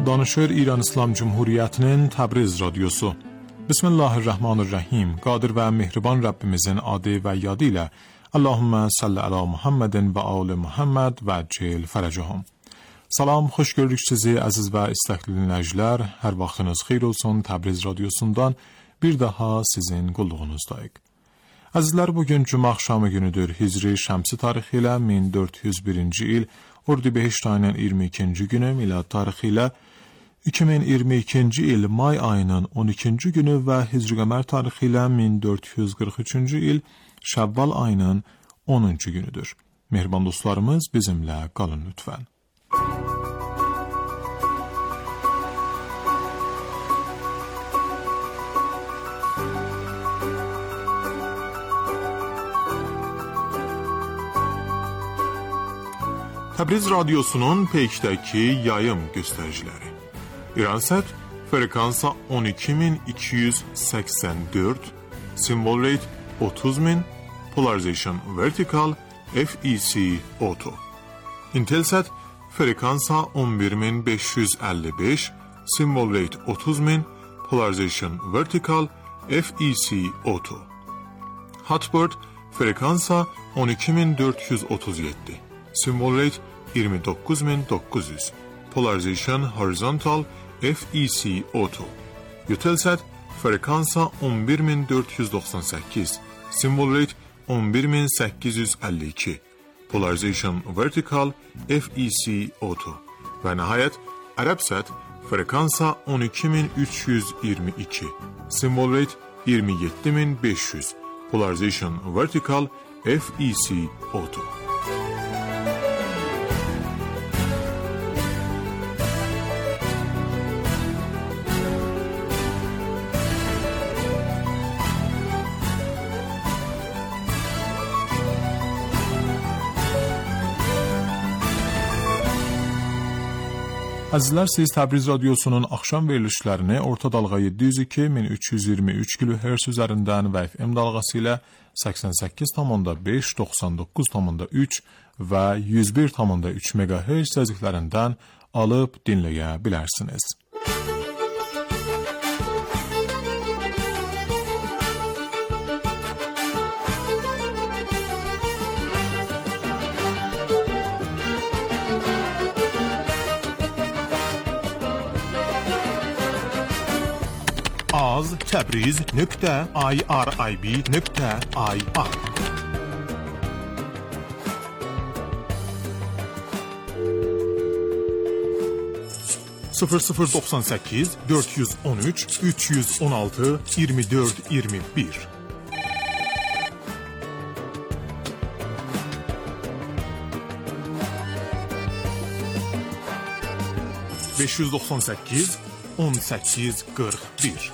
Danışır İran İslam Cumhuriyeti'nin Təbriz Radyosu. Bismillahirrahmanirrahim. Qadir və mehriban Rabbimizin adı və yadı ilə Allahümme salli ala Muhammedin və ali Muhammed və cil fərəcəhum. Salam, xoş gördük sizi əziz və istəkli dinləyicilər. Hər vaxtınız xeyir olsun. Təbriz Radyosundan bir daha sizin qulluğunuzdayıq. Əzizlər, bugün Cuma axşamı günüdür. Hicri şəmsi tarixi ilə 1401-ci il Ordibehişt ayının 22-ci günü, milad tarixi ilə 2022-ci il may ayının 12-ci günü və Hicri qəmər tarixi ilə 1443-cü il Şəvval ayının 10-cu günüdür. Mehriban dostlarımız, bizimlə qalın lütfən. Təbriz Radyosu'nun peykdəki yayım göstəriciləri. İransat frekansa 12284, symbol rate 30000, polarization vertical, FEC auto. Intelsat frekansa 11555, symbol rate 30000, polarization vertical, FEC auto. Hotbird frekansa 12437, symbol rate 29900, polarization horizontal, FEC auto. Eutelsat frekansa 11498, symbol rate 11852, polarization vertical, FEC auto. Və nəhayət Arabsat frekansa 12322, symbol rate 27500, polarization vertical, FEC auto. Əzizlər, siz Təbriz Radyosu'nun axşam verilişlərini orta dalğa 702-1323 kHz üzərindən və FM dalğası ilə 88,5, 99,3 və 101,3 MHz təzyiqlərindən alıb dinləyə bilərsiniz. az.tabriz.irib.ir 0098 413 316 24 21 598 18 41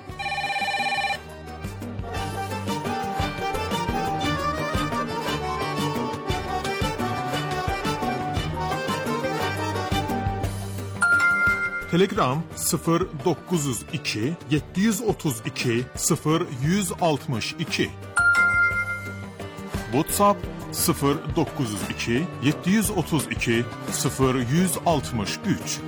Telegram 0902 732 0162 WhatsApp 0902 732 0163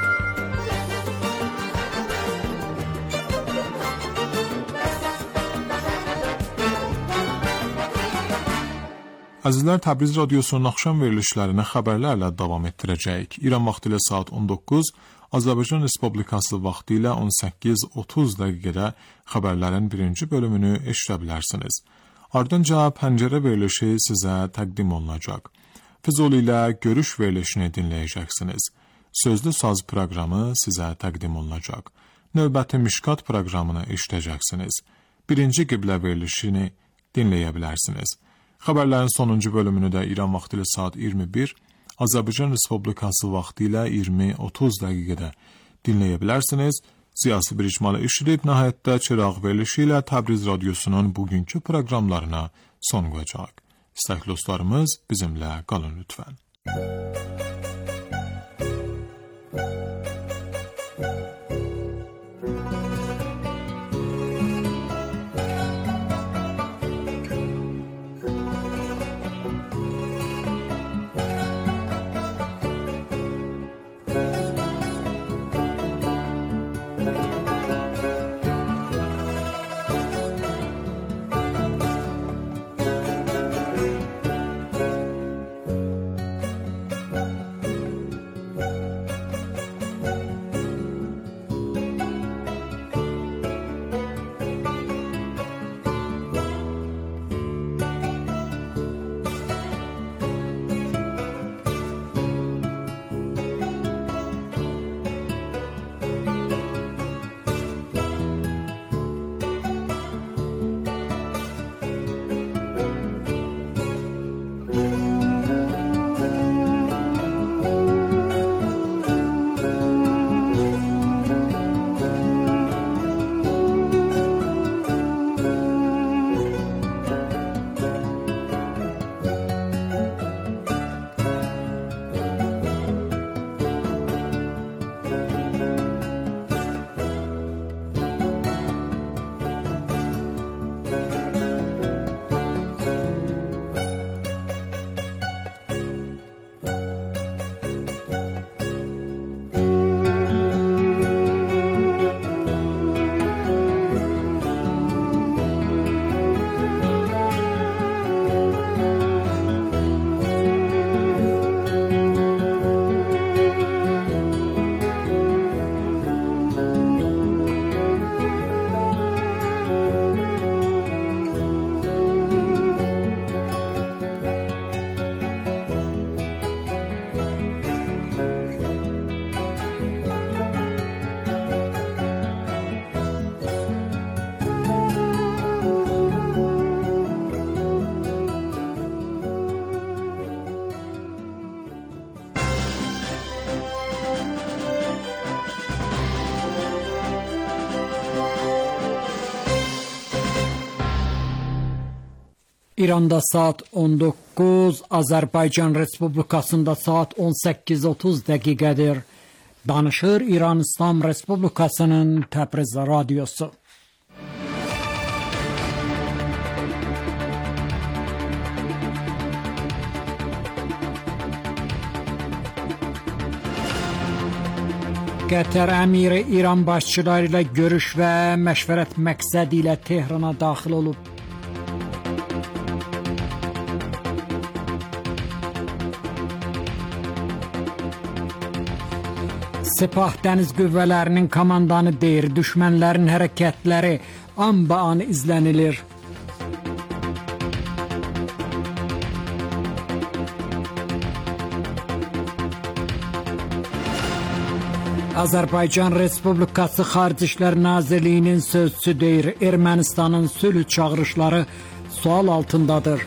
Əzizlər, Təbriz Radyosu'nun axşam verilişlərini xəbərlərlə davam etdirəcəyik. İran vaxtı ilə saat 19, Azərbaycan Respublikası vaxtı ilə 18:30 dəqiqədə xəbərlərin birinci bölümünü eşidə bilərsiniz. Ardınca pəncərə verilişi sizə təqdim olunacaq. Füzuli ilə görüş verilişini dinləyəcəksiniz. Sözlü saz proqramı sizə təqdim olunacaq. Növbəti Mişkat proqramını eşidəcəksiniz. Birinci qiblə verilişini dinləyə bilərsiniz. Xəbərlərin sonuncu bölümünü də İran vaxtı ilə saat 21, Azərbaycan Respublikası vaxtı ilə 20:30 dəqiqədə dinləyə bilərsiniz. Siyasi bir icmalı eşidib, nəhayətdə çıraq verilişi ilə Təbriz Radyosu'nun bugünkü proqramlarına son qoyacaq. İstəkli dostlarımız, bizimlə qalın lütfən. İranda saat 19, Azərbaycan Respublikasında saat 18:30 dəqiqədir. Danışır İran İslam Respublikasının Təbriz radiosu. Qətər əmiri İran başçıları ilə görüş və məşvərət məqsədi ilə Tehrana daxil olub. Sepah dəniz qüvvələrinin komandanı deyir, düşmənlərin hərəkətləri an-ba-an izlənilir. Azərbaycan Respublikası Xarici İşlər Nazirliyinin sözçüsü deyir, Ermənistanın sülh çağırışları sual altındadır.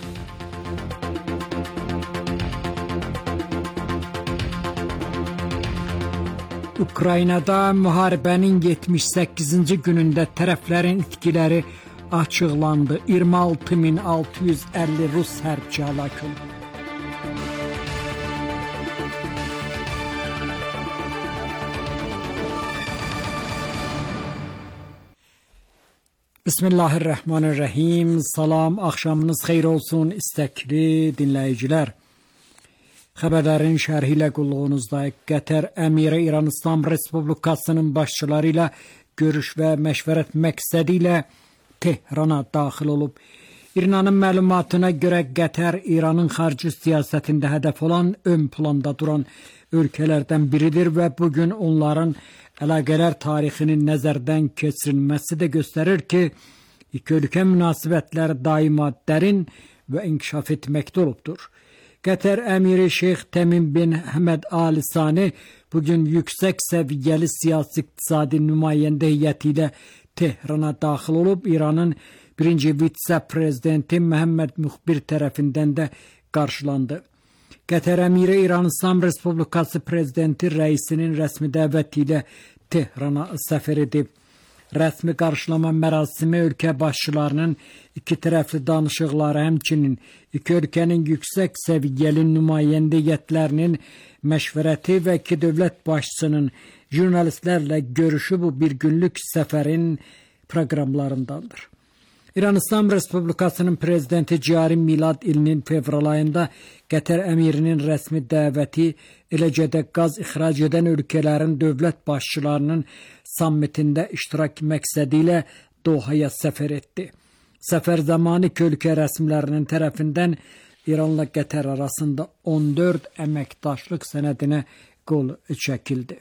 Ukraynada müharibənin 78-ci günündə tərəflərin itkiləri açıqlandı. 26.650 Rus hərbçi həlak oldu. Bismillahirrahmanirrahim. Salam, axşamınız xeyir olsun istəkli dinləyicilər. Xəbərlərin şərhi ilə qulluğunuzda. Qətər əmiri İran İslam Respublikasının başçıları ilə görüş və məşvərət məqsədi ilə Tehrana daxil olub. İranın məlumatına görə Qətər İranın xarici siyasətində hədəf olan ön planda duran ölkələrdən biridir və bugün onların əlaqələr tarixinin nəzərdən keçirilməsi də göstərir ki, iki ölkə münasibətləri daima dərin və inkişaf etməkdə olubdur. Qətər əmiri Şeyx Təmim bin Həməd Al Sani bugün yüksək səviyyəli siyasi-iqtisadi nümayəndə heyəti ilə Tehrana daxil olub, İranın birinci vitse-prezidenti Məhəmməd Müxbir tərəfindən də qarşılandı. Qətər əmiri İran İslam Respublikası prezidenti rəisinin rəsmi dəvəti ilə Tehrana səfər edib. Rəsmi qarşılama mərasimi ölkə başçılarının iki tərəfli danışıqları, həmçinin iki ölkənin yüksək səviyyəli nümayəndə heyətlərinin məşvərəti və iki dövlət başçısının jurnalistlərlə görüşü bu bir günlük səfərin proqramlarındandır. İran İslam Respublikasının prezidenti cari milad ilinin fevral ayında Qətər əmirinin rəsmi dəvəti, eləcə də qaz ixrac edən ölkələrin dövlət başçılarının sammitində iştirak məqsədi ilə Dohaya səfər etdi. Səfər zamanı iki ölkə rəsmilərinin tərəfindən İranla Qətər arasında 14 əməkdaşlıq sənədinə qol çəkildi.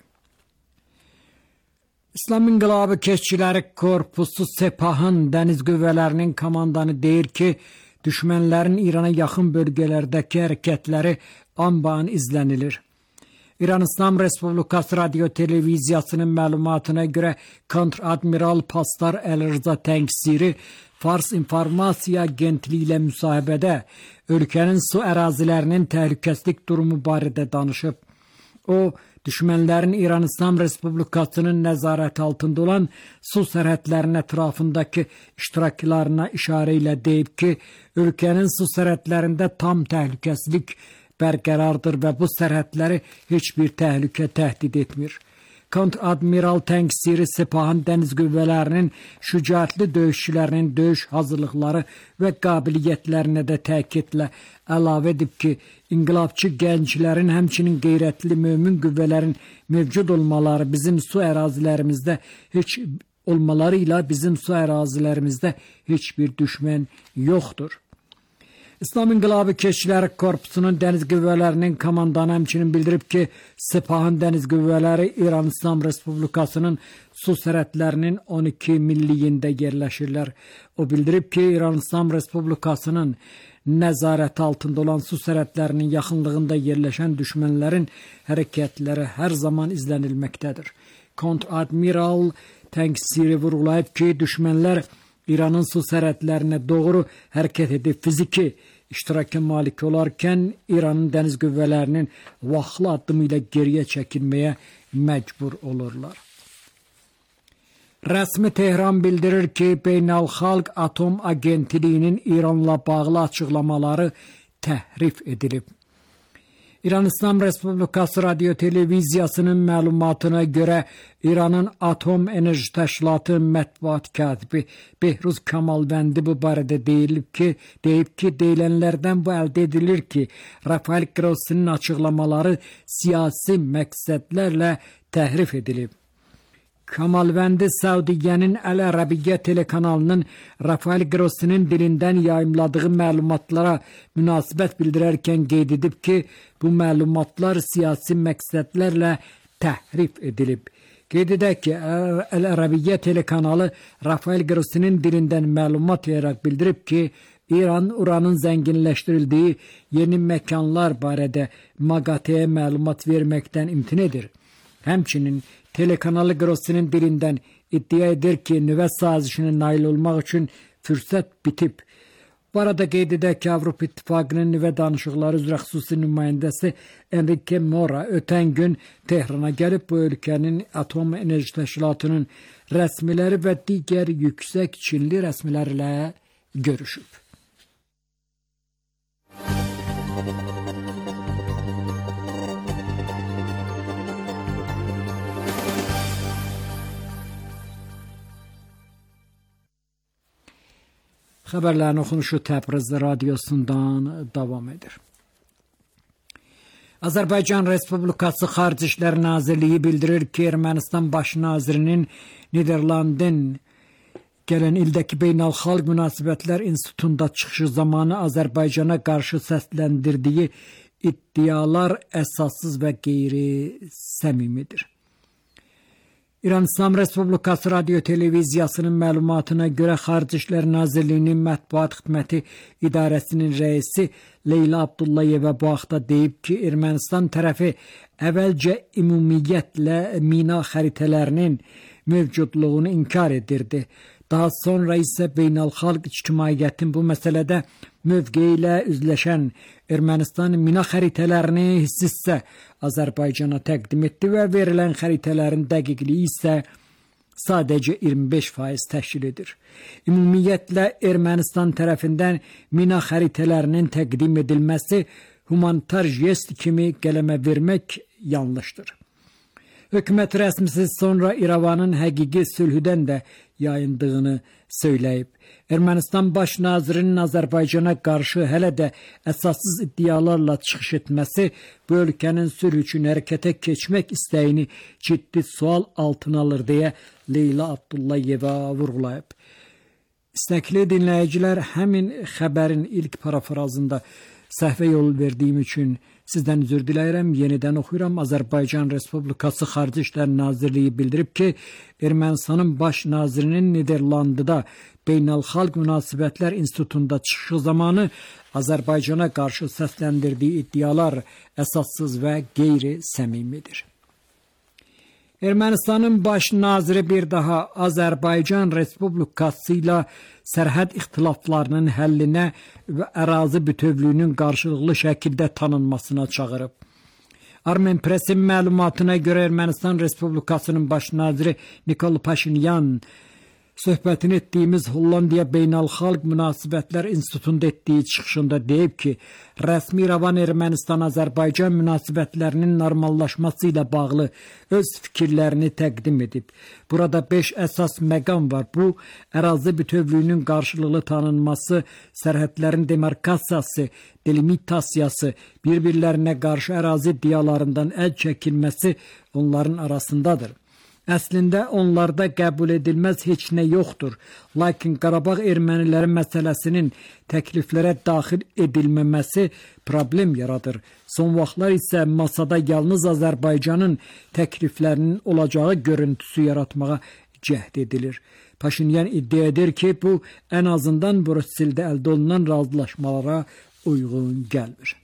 İslam İnqilabı Keşikçiləri Korpusu Sepahın dəniz qüvvələrinin komandanı deyir ki, düşmənlərin İrana yaxın bölgələrdəki hərəkətləri an-ba-an izlənilir. İran İslam Respublikası radio-televiziyasının məlumatına görə kontr-admiral Pastar Əl-Rza Təngsiri Fars İnformasiya Agentliyi ilə müsahibədə ölkənin su ərazilərinin təhlükəsizlik durumu barədə danışıb. O, düşmənlərin İran İslam Respublikasının nəzarət altında olan su sərhədlərinin ətrafındakı iştiraklarına işarə ilə deyib ki, ölkənin su sərhədlərində tam təhlükəsizlik bərqərardır və bu sərhədləri heç bir təhlükə təhdid etmir. Kontr-admiral Təngsiri Sepahın dəniz qüvvələrinin şücaətli döyüşçülərinin döyüş hazırlıqları və qabiliyyətlərinə də təkidlə əlavə edib ki, inqilabçı gənclərin, həmçinin qeyrətli mömin qüvvələrin mövcud olmaları bizim su ərazilərimizdə heç bir düşmən yoxdur. İslam İnqilabı Keşikçiləri Korpusunun dəniz qüvvələrinin komandanı həmçinin bildirib ki, Sepahın dəniz qüvvələri İran İslam Respublikasının su sərhədlərinin 12 milliyində yerləşirlər. O bildirib ki, İran İslam Respublikasının nəzarət altında olan su sərhədlərinin yaxınlığında yerləşən düşmənlərin hərəkətləri hər zaman izlənilməkdədir. Kontr-admiral Təngsiri vurğulayıb ki, düşmənlər İranın su sərhədlərinə doğru hərəkət edib fiziki iştiraka malik olarkən İranın dəniz qüvvələrinin vaxtlı addımı ilə geriyə çəkilməyə məcbur olurlar. Rəsmi Tehran bildirir ki, Beynəlxalq Atom Agentliyinin İranla bağlı açıqlamaları təhrif edilib. İran İslam Respublikası Radio Televiziyasının məlumatına görə İranın Atom Enerji Təşkilatı mətbuat katibi Behruz Kamalvəndi bu barədə deyib ki, deyilənlərdən bu əldə edilir ki, Rafael Grossi'nin açıqlamaları siyasi məqsədlərlə təhrif edilib. Kamalvəndi Səudiyyənin Əl-Ərəbiyyə telekanalının Rafael Grossi'nin dilindən yayımladığı məlumatlara münasibət bildirərkən qeyd edib ki, bu məlumatlar siyasi məqsədlərlə təhrif edilib. Qeyd edək ki, Əl-Ərəbiyyə telekanalı Rafael Grossi'nin dilindən məlumat verərək bildirib ki, İran uranın zənginləşdirildiyi yeni məkanlar barədə MAGATE-yə məlumat verməkdən imtina edir. Həmçinin telekanalı Grossi'nin dilindən iddia edir ki, nüvə sazişinə nail olmaq üçün fürsət bitib. Bu arada qeyd edək ki, Avropa İttifaqının nüvə danışıqları üzrə xüsusi nümayəndəsi Enrique Mora ötən gün Tehrana gəlib bu ölkənin Atom Enerji Təşkilatının rəsmiləri və digər yüksək Çinli rəsmilərlə görüşüb. Xəbərlərin oxunuşu Təbriz radiosundan davam edir. Azərbaycan Respublikası Xarici İşlər Nazirliyi bildirir ki, Ermənistan Baş Nazirinin Niderlandın gələn ildəki Beynəlxalq Münasibətlər İnstitutunda çıxışı zamanı Azərbaycana qarşı səsləndirdiyi iddialar əsassız və qeyri-səmimidir. İran İslam Respublikası Radio Televiziyasının məlumatına görə Xarici İşlər Nazirliyinin Mətbuat Xidməti İdarəsinin rəisi Leyla Abdullayeva bu haqda deyib ki, Ermənistan tərəfi əvvəlcə ümumiyyətlə mina xəritələrinin mövcudluğunu inkar edirdi. Daha sonra isə beynəlxalq ictimaiyyətin bu məsələdə mövqeyi ilə üzləşən Ermənistan mina xəritələrini hissə Azərbaycana təqdim etdi və verilən xəritələrin dəqiqliyi isə sadəcə 25% təşkil edir. Ümumiyyətlə Ermənistan tərəfindən mina xəritələrinin təqdim edilməsi humanitar jest kimi qələmə vermək yanlışdır. Hökumət rəsmisi sonra İrəvanın həqiqi sülhüdən də yayındığını söyləyib. Ermənistan Baş Nazirinin Azərbaycana qarşı hələ də əsassız iddialarla çıxış etməsi bu ölkənin sülh üçün hərəkətə keçmək istəyini ciddi sual altına alır deyə Leyla Abdullayeva vurğulayıb. İstəkli dinləyicilər, həmin xəbərin ilk parafrazında səhvə yol verdiyim üçün sizdən üzr diləyirəm. Yenidən oxuyuram. Azərbaycan Respublikası Xarici İşlər Nazirliyi bildirib ki, Ermənistanın Baş Nazirinin Niderlandıda Beynəlxalq Münasibətlər İnstitutunda çıxışı zamanı Azərbaycana qarşı səsləndirdiyi iddialar əsassız və qeyri-səmimidir. Ermənistanın Baş Naziri bir daha Azərbaycan Respublikası ilə sərhəd ixtilaflarının həllinə və ərazi bütövlüyünün qarşılıqlı şəkildə tanınmasına çağırıb. Armen Press'in məlumatına görə Ermənistan Respublikasının Baş Naziri Nikol Paşinyan söhbətini etdiyimiz Hollandiya Beynəlxalq Münasibətlər İnstitutunda etdiyi çıxışında deyib ki, rəsmi İrəvan Ermənistan-Azərbaycan münasibətlərinin normallaşması ilə bağlı öz fikirlərini təqdim edib. Burada 5 əsas məqam var. Bu, ərazi bütövlüyünün qarşılıqlı tanınması, sərhədlərin demarkasiyası, delimitasiyası, bir-birlərinə qarşı ərazi iddialarından əl çəkilməsi onların arasındadır. Əslində onlarda qəbul edilməz heç nə yoxdur. Lakin Qarabağ erməniləri məsələsinin təkliflərə daxil edilməməsi problem yaradır. Son vaxtlar isə masada yalnız Azərbaycanın təkliflərinin olacağı görüntüsü yaratmağa cəhd edilir. Paşinyan iddia edir ki, bu ən azından Brüsseldə əldə olunan razılaşmalara uyğun gəlmir.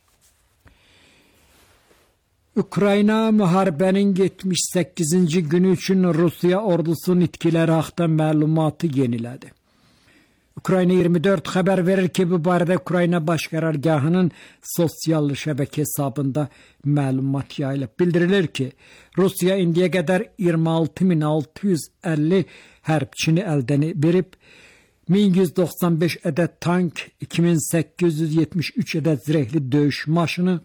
Ukrayna müharibənin 78-ci günü üçün Rusiya ordusunun itkiləri haqqında məlumatı yenilədi. Ukrayna 24 xəbər verir ki, bu barədə Ukrayna Baş Qərargahının sosial şəbəkə hesabında məlumat yayılıb. Bildirilir ki, Rusiya indiyə qədər 26.650 hərbçini əldən verib, 1195 ədəd tank, 2873 ədəd zirehli döyüş maşını,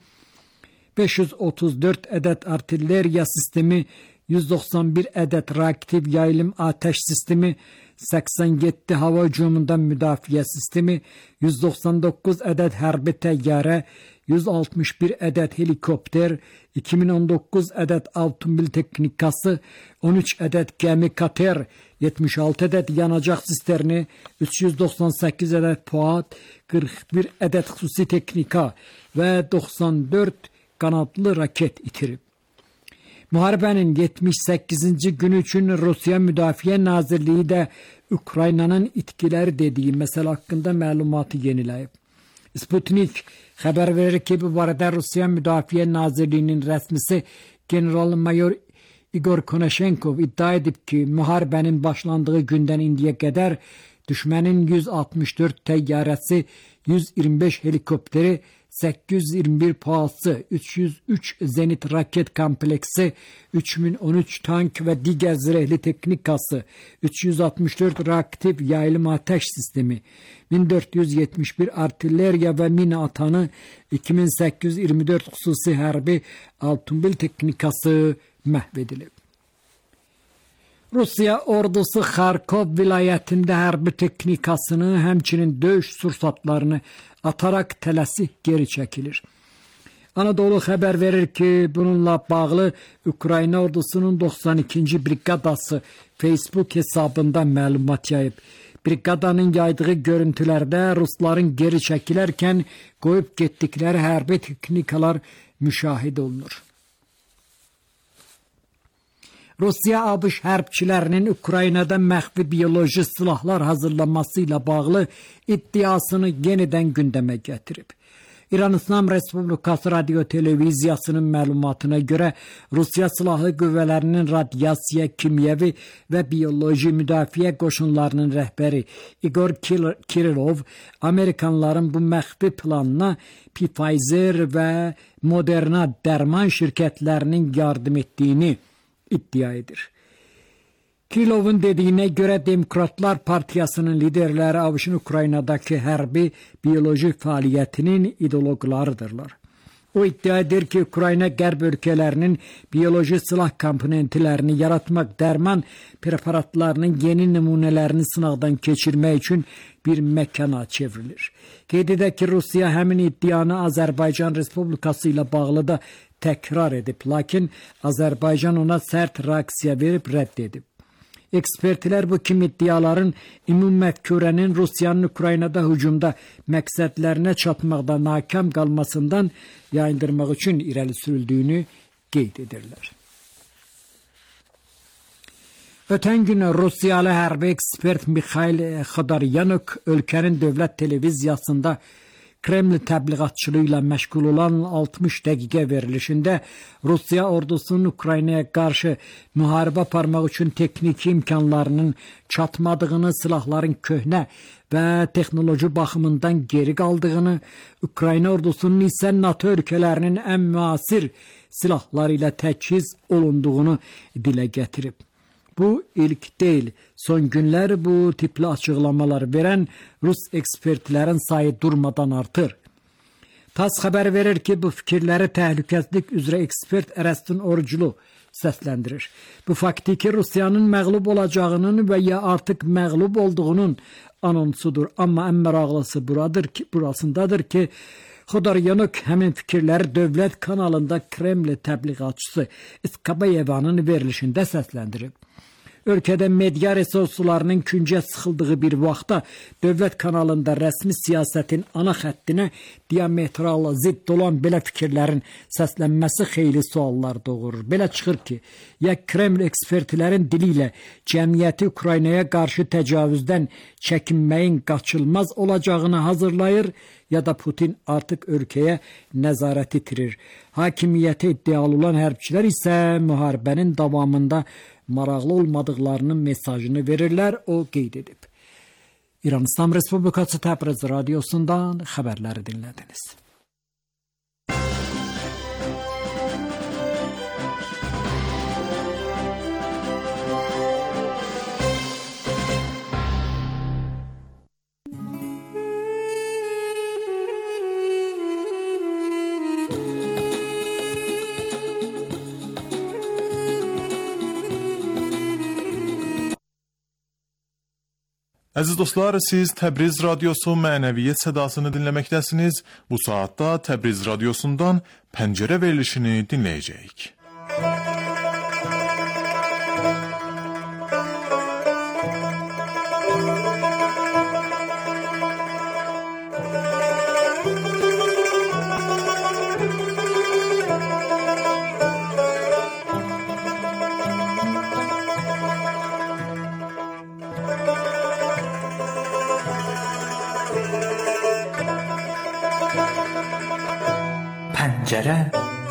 534 ədəd artilleriya sistemi, 191 ədəd reaktiv yayılım atəş sistemi, 87 hava hücumundan müdafiə sistemi, 199 ədəd hərbi təyyarə, 161 ədəd helikopter, 2019 ədəd avtomobil texnikası, 13 ədəd gəmi kater, 76 ədəd yanacaq sisterni, 398 ədəd PUAD, 41 ədəd xüsusi texnika və 94 qanadlı raket itirib. Müharibənin 78-ci günü üçün Rusiya Müdafiə Nazirliyi də Ukraynanın itkiləri dediyi məsələ haqqında məlumatı yeniləyib. Sputnik xəbər verir ki, bu barədə Rusiya Müdafiə Nazirliyinin rəsmisi General-Mayor Igor Konashenkov iddia edib ki, müharibənin başlandığı gündən indiyə qədər düşmənin 164 təyyarəsi, 125 helikopteri, 821 PUAD'sı, 303 zenit raket kompleksi, 3013 tank və digər zirehli texnikası, 364 reaktiv yayılım ateş sistemi, 1471 artilleriya və mina atanı, 2824 xüsusi hərbi avtomobil texnikası məhv edilib. Rusiya ordusu Xarkov vilayətində hərbi texnikasını, həmçinin döyüş sursatlarını ataraq tələsik geri çəkilir. Anadolu xəbər verir ki, bununla bağlı Ukrayna ordusunun 92-ci briqadası Facebook hesabında məlumat yayıb. Briqadanın yaydığı görüntülərdə Rusların geri çəkilərkən qoyub getdikləri hərbi texnikalar müşahidə olunur. Rusiya ABŞ hərbçilərinin Ukraynada məxfi bioloji silahlar hazırlanması ilə bağlı iddiasını yenidən gündəmə gətirib. İran İslam Respublikası Radio Televiziyasının məlumatına görə Rusiya Silahlı Qüvvələrinin radiasiya, kimyəvi və bioloji müdafiə qoşunlarının rəhbəri Igor Kirillov Amerikanların bu məxfi planına Pfizer və Moderna dərman şirkətlərinin yardım etdiyini iddia edir. Kirilovun dediyinə görə Demokratlar Partiyasının liderləri ABŞ-ın Ukraynadakı hərbi bioloji fəaliyyətinin ideoloqlarıdırlar. O iddia edir ki, Ukrayna qərb ölkələrinin bioloji silah komponentlərini yaratmaq, dərman preparatlarının yeni nümunələrini sınaqdan keçirmək üçün bir məkana çevrilir. Qeyd edək ki, Rusiya həmin iddianı Azərbaycan Respublikası ilə bağlı da təkrar edib, lakin Azərbaycan ona sərt reaksiya verib rədd edib. Ekspertlər bu kimi iddiaların ümumməfkurənin Rusiyanın Ukraynada hücumda məqsədlərinə çatmaqda nakam qalmasından yayındırmaq üçün irəli sürüldüyünü qeyd edirlər. Ötən gün Rusiyalı hərbi ekspert Mikhail Xodoryanok ölkənin dövlət televiziyasında Kreml təbliğatçılığı ilə məşğul olan 60 dəqiqə verilişində Rusiya ordusunun Ukraynaya qarşı müharibə aparmaq üçün texniki imkanlarının çatmadığını, silahların köhnə və texnoloji baxımından geri qaldığını, Ukrayna ordusunun isə NATO ölkələrinin ən müasir silahları ilə təchiz olunduğunu dilə gətirib. Bu ilk deyil. Son günlər bu tipli açıqlamalar verən Rus ekspertlərin sayı durmadan artır. TASS xəbər verir ki, bu fikirləri təhlükəsizlik üzrə ekspert Ərəstun Oruclu səsləndirir. Bu faktiki Rusiyanın məğlub olacağının və ya artıq məğlub olduğunun anonsudur. Amma ən maraqlısı burasındadır ki, Xodoryanok həmin fikirləri dövlət kanalında Kreml təbliğatçısı İskabayevanın verilişində səsləndirib. Ölkədə media resurslarının küncə sıxıldığı bir vaxtda dövlət kanalında rəsmi siyasətin ana xəttinə diametral zidd olan belə fikirlərin səslənməsi xeyli suallar doğurur. Belə çıxır ki, ya Kreml ekspertlərin dili ilə cəmiyyəti Ukraynaya qarşı təcavüzdən çəkinməyin qaçılmaz olacağını hazırlayır, ya da Putin artıq ölkəyə nəzarət itirir. Hakimiyyətə iddialı olan hərbçilər isə müharibənin davamında maraqlı olmadıqlarının mesajını verirlər, o qeyd edib. İran İslam Respublikası Təbriz radiosundan xəbərləri dinlədiniz. Əziz dostlar, siz Təbriz Radiosu mənəviyyət sədasını dinləməkdəsiniz. Bu saatda Təbriz Radiosundan Pəncərə verilişini dinləyəcəyik. پنجره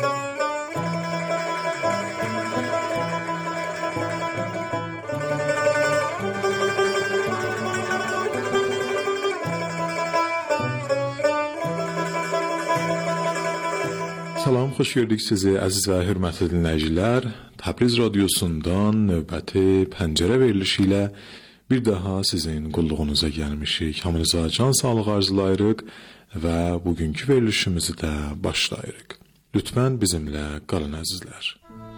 Salam, xoş gördük sizi əziz və hörmətli dinləyicilər. Təbriz Radiosundan növbəti Pəncərə verilişi ilə bir daha sizin qulluğunuza gəlmişik. Hamınıza can sağlığı arzulayırıq və bugünkü verilişimizi də başlayırıq. Lütfən bizimlə qalın əzizlər.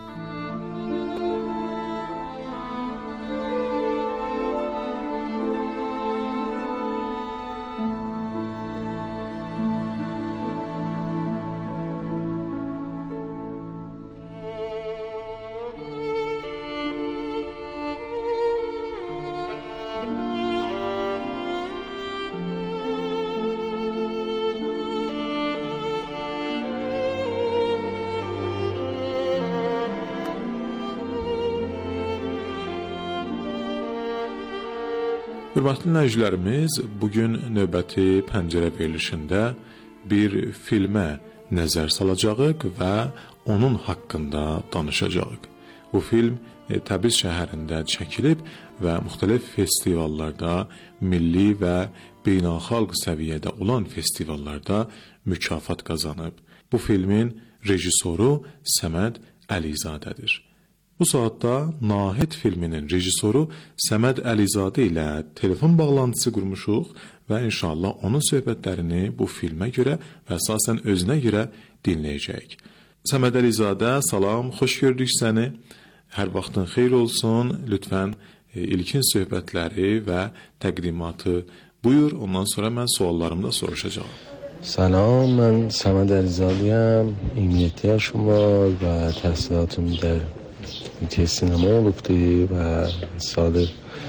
Hörmətli dinləyicilərimiz, bugün növbəti Pəncərə verilişində bir filmə nəzər salacağıq və onun haqqında danışacağıq. Bu film Təbriz şəhərində çəkilib və müxtəlif festivallarda, milli və beynəlxalq səviyyədə olan festivallarda mükafat qazanıb. Bu filmin rejissoru Səməd Əlizadədir. Bu saatda Nahid filminin rejissoru Səməd Əlizadə ilə telefon bağlantısı qurmuşuq və inşallah onun söhbətlərini bu filmə görə və əsasən özünə görə dinləyəcəyik. Səməd Əlizadə, salam, xoş gördük səni. Hər vaxtın xeyir olsun. Lütfən ilkin söhbətləri və təqdimatı buyur, ondan sonra mən suallarımı da soruşacağım. سلام، من سمد علیزاده‌ام، 27 yaşım var و تحصیلاتم در رشته سینما گفتی و سال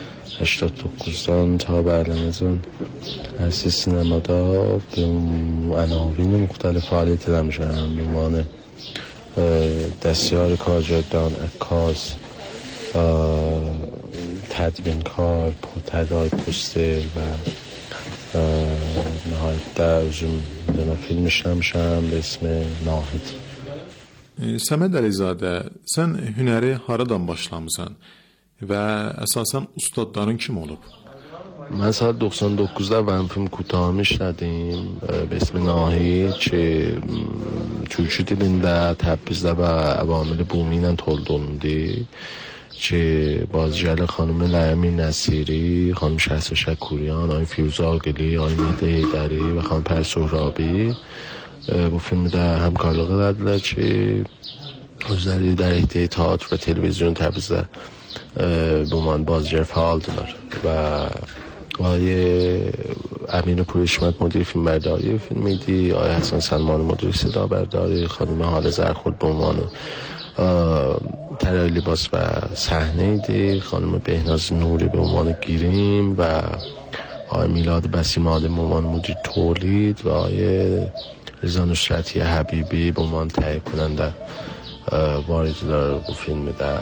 89 تا برنامه‌زون درس سینمادار به عناوین مختلف فعالیت داشتم به عنوان دستیار کارگردان، عکاس، تدوینکار، طراح پوستر و nəhayətdə özüm film işləmişəm به اسم Nahid. Səməd Əlizadə, sən hünəri haradan başlamısan və əsasən ustadların kim olub? من سال 99 اولین فیلم کوتاه میشنیدیم به اسم ناهید که Türkçü dilində Təbrizdə və Əvamil Bumi ilə tolid olundu که بازیگر خانم لعمی نصیری، خانم شهسا شکوریان، آقای فیروزه عاقلی، آقای مهدی حیدری و خانم پر سهرابی bu filmdə həmkarlıq elədilər ki, özləri در حیطه تئاتر و تلویزیون Təbrizdə bu man بازیگر فعالdılar və آقای امین پورحشمت مدیر فیلمبرداری فیلم ایدی، آقای حسن سلمان مدیر صدا برداری، خانم حاله زرخورد به عنوان طراح لباس و صحنه ایدی، خانم بهناز نوری به عنوان گریم و آقای میلاد بسیماده به عنوان مدیر تولید و آقای رضا نصرتی حبیبی به عنوان تهیه کننده وارد داره bu filmdə.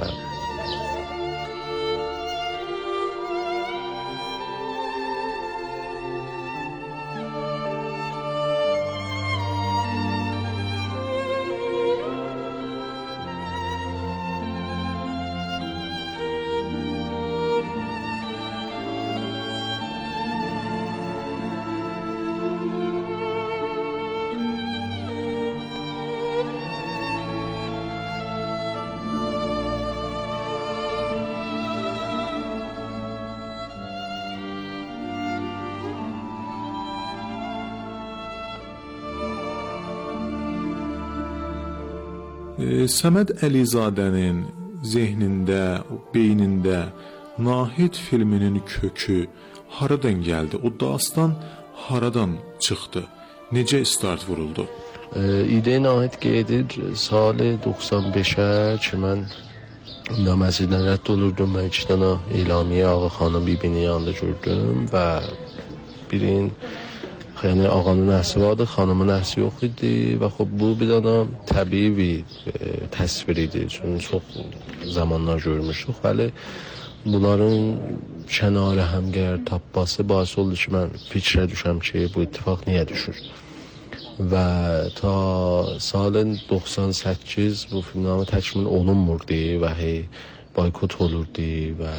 Səməd Əlizadənin zehnində, beynində Nahid filminin kökü haradan gəldi? O dastan haradan çıxdı? Necə start vuruldu? ایده ناهید gedir سال 95'e ki mən məsciddən rədd olurdum və 2 dənə eylamiyə ağa xanım bibinin yanında gördüm və birin yəni ağanın nəhsi vardı, xanımın nəhsi yox idi və xub bu bir dənə təbii bir təsvir idi. Çünki çox zamanlar görmüşdük, vəli bunların kənarı həmgər tapması baisi oldu ki, mən fikrə düşəm ki, bu ittifaq niyə düşür? Və ta sal 98 bu filmnamə təkmil olunmurdu və boykot olurdu və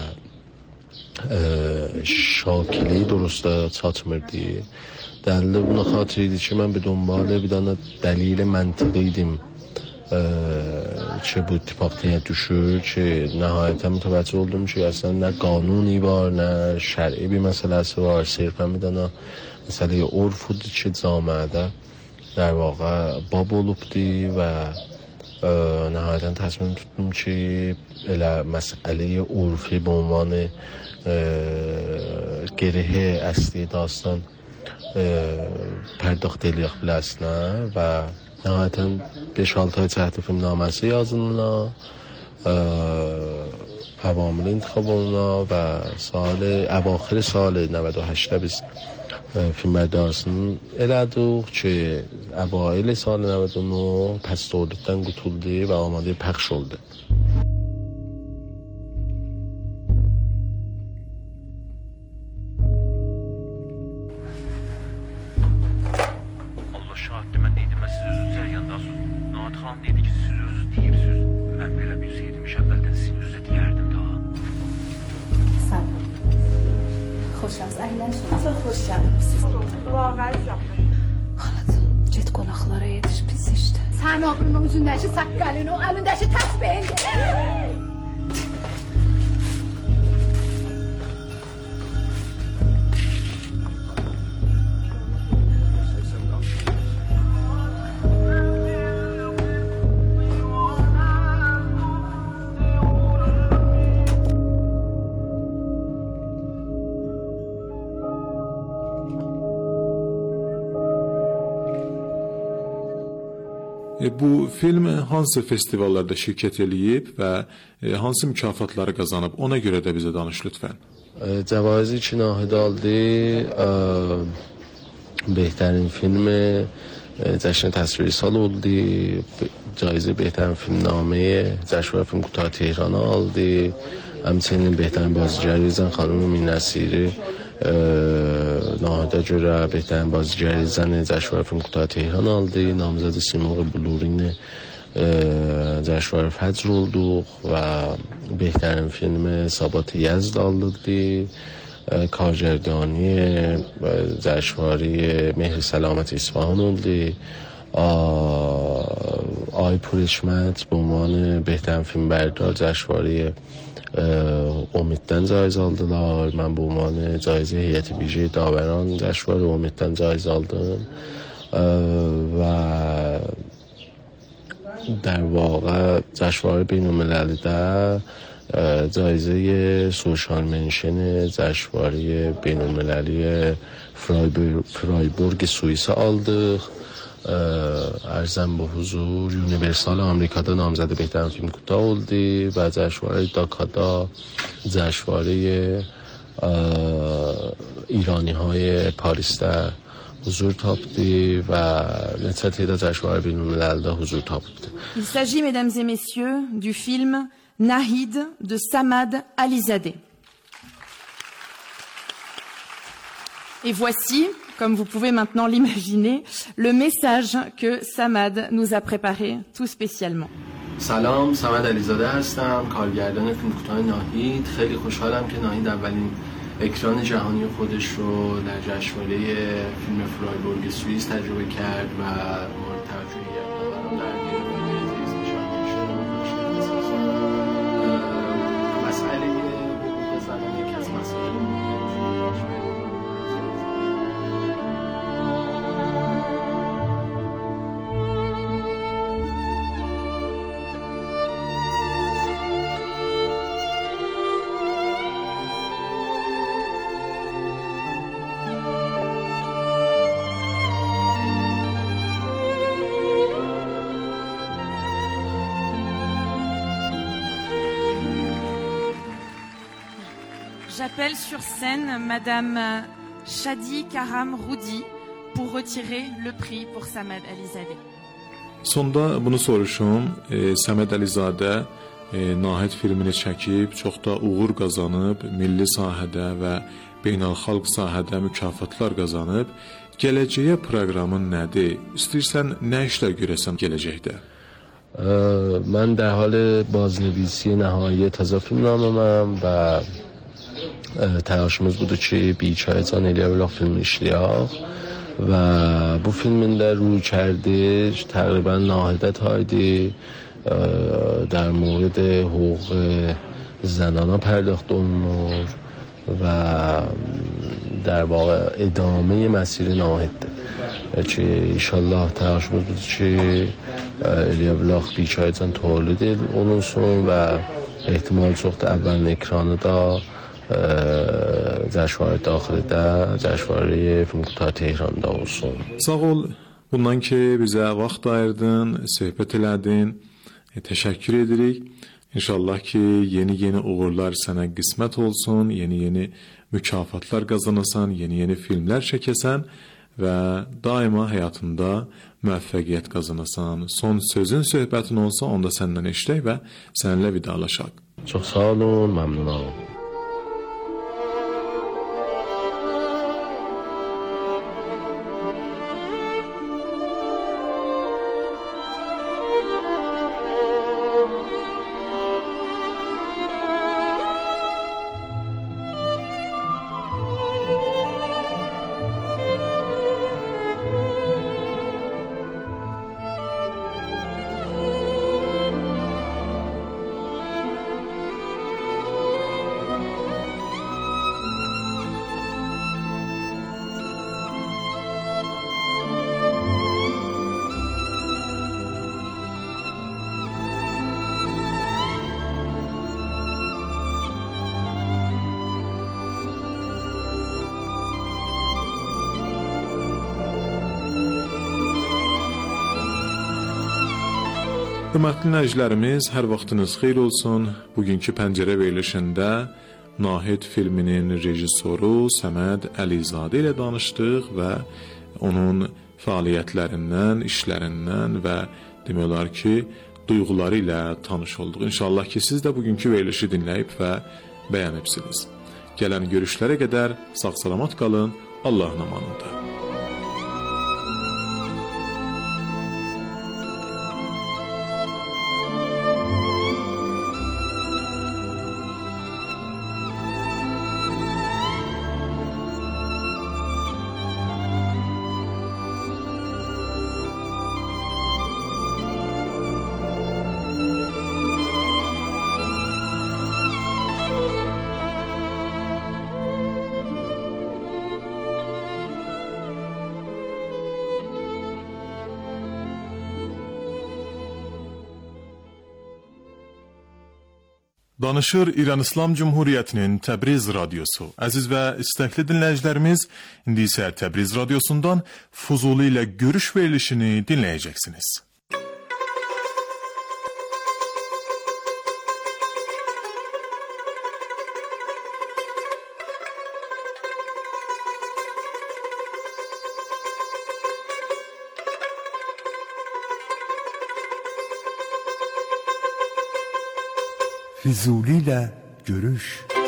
şakili durustda çatmırdı. Dəlili buna xatır idi ki, mən bir dönbalı bir dənə dəlili məntiqi idim ki, bu ittifaq niyə düşür ki, nəhayətən mütəvəccüh oldum ki, əslən nə qanuni var, nə şər'i bir məsələsi var, sirfən bir dənə məsələyə urfudur ki, camiədə در واقع باب olubdi və nəhayətən təsmin tutdum ki, elə məsələyə urfi به عنوان گره اصلی داستان پرداخت eləyək biləsinə və nəhayətən 5-6 ay cəhdi filmnaməsi yazılına, avamil intikhab oluna və əvaxir sal 98 biz filmbərdarısını elədik ki, əvailə sal 99 pəs doğrudan qutuldu və amadə pəxş oldu. Allah şahiddir, mən deydim, mən siz özünüz cərgəndasınız. Nahat xanım dedi ki, siz özünüz deyibsiz. Mən belə bilseydim, əvvəldən sizin özünüzə deyərdim daha. سلام خوشم əyləş çox xoşam siz واقعا yapmış. xalat get qonaqlara yetiş pis işte Sən ağrının üzündəki saqqalın o əlindəki təsbehin Bu film hansı festivallarda şirkət eləyib və hansı mükafatları qazanıb? Ona görə də bizə danış lütfən. جوایزی که ناهید آلدی بهترین فیلم جشن تصویری سال oldu. جایزه بهترین فیلم نامه جشنواره فیلم کوتاه تهران آلدی. همچنین بهترین بازیگری زن خانم مین نصیری ناهیده görə بهترین بازیگری زن جشنواره فیلم کوتاه تهران آلدی. نامزد سیمرغ بلورین جشنواره فجر olduq və بهترین فیلم ثابت یزد aldıqdı. کارگردانی جشنواره مهر سلامت اصفهان oldu. آی پورشمت به عنوان بهترین فیلم بردار جشنواره امیدdən جایزه aldılar. من به عنوان جایزه هیئت ویژه داوران جشنواره امیدdən جایزه aldım و در واقع جشنواره بین‌المللی‌ده جایزه سوشال منشن جشنواره بین‌المللی فرایبورگ سوئیس aldıq. ارزم به حضور یونیورسال آمریکادا نامزد بهترین فیلم کوتاه oldu و جشنواره داکادا جشنواره ایرانی های پاریس'ta huzur tapdı və neçə tədə cəşnvarə beynəlmiləldə huzur tapdı. Il s'agit, mesdames et messieurs, du film Nahid de Samad Alizadeh. Et voici, comme vous pouvez maintenant l'imaginer, le message que Samad nous a préparé tout spécialement. سلام، سمد علیزاده هستم، کارگردان فیلم کوتاه ناهید. خیلی خوشحالم که ناهید اولین اکران جهانی خودش رو در جشنواره فیلم فرایبورگ سوئیس تجربه کرد و مورد توجهیت دادن در دیدن مسئله حقوق زنان یکی از مسائل J'appelle sur scène Madame Shadi Karam Roudi pour retirer le prix pour Samad Alizadeh. Sonda bunu soruşum. Səməd Əlizadə Nahid filmini çəkib, çox da uğur qazanıb, milli sahədə və beynəlxalq sahədə mükafatlar qazanıb. Gələcəyə proqramın nədir? İstəyirsən nə işlər görəsən gələcəkdə? من در حال بازنویسی نهایی تازه فیلمنامه‌ام و تلاشımız budur ki, بیچایتان الیابلاق فیلم işləyək və bu filmin də روی کرده تقریبا ناهیده تایدی در مورد حقوق زنان پرداخت olunur و در واقع ادامه مسیر ناهیده که انشالله تلاشımız budur ki الیابلاق بیچایتان تولید olunsun və ehtimal çoxdur əvvəlin ekranı da جشنواره داخلیdə, جشنواره film کوتاه Tehran'da olsun. Sağ ol. Bundan ki bizə vaxt ayırdın, söhbət elədin. Təşəkkür edirik. İnşallah ki yeni uğurlar sənə qismət olsun, yeni mükafatlar qazanasan, yeni filmlər çəkəsən və daima həyatında müvəffəqiyyət qazanasan. Son sözün, söhbətin olsa onda səndən eşidək və səninlə vidalaşaq. Çox sağ olun, məmnunam. Hörmətli dinləyicilərimiz, hər vaxtınız xeyir olsun. Bugünkü pəncərə verilişində Nahid filminin rejissoru Səməd Əlizadə ilə danışdıq və onun fəaliyyətlərindən, işlərindən və demək olar ki, duyğuları ilə tanış olduq. İnşallah ki, siz də bugünkü verilişi dinləyib və bəyənibsiniz. Gələn görüşlərə qədər sağ-salamat qalın, Allahın amanında. Danışır İran İslam Cumhuriyyətinin Təbriz Radyosu. Əziz və istəkli dinləyicilərimiz, indi isə Təbriz Radyosundan Fuzuli ilə görüş verilişini dinləyəcəksiniz. Füzuli ile görüş.